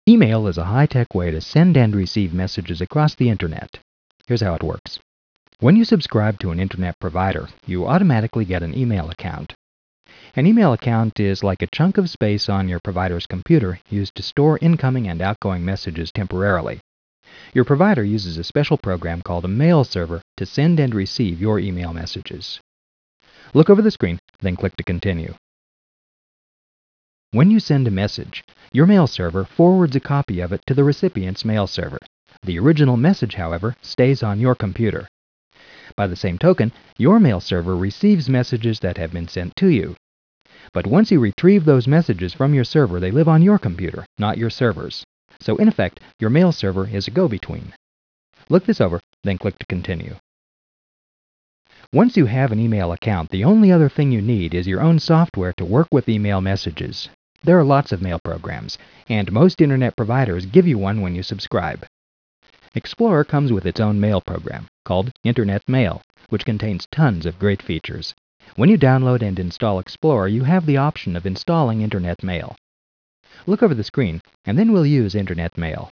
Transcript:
Email is a high-tech way to send and receive messages across the internet. Here's how it works. When you subscribe to an internet provider, you automatically get an email account. An email account is like a chunk of space on your provider's computer used to store incoming and outgoing messages temporarily. Your provider uses a special program called a mail server to send and receive your email messages. Look over the screen, then click to continue. When you send a message, your mail server forwards a copy of it to the recipient's mail server. The original message, however, stays on your computer. By the same token, your mail server receives messages that have been sent to you. But once you retrieve those messages from your server, they live on your computer, not your server's. So in effect, your mail server is a go-between. Look this over, then click to continue. Once you have an email account, the only other thing you need is your own software to work with email messages. There are lots of mail programs, and most internet providers give you one when you subscribe. Explorer comes with its own mail program, called Internet Mail, which contains tons of great features. When you download and install Explorer, you have the option of installing Internet Mail. Look over the screen, and then we'll use Internet Mail.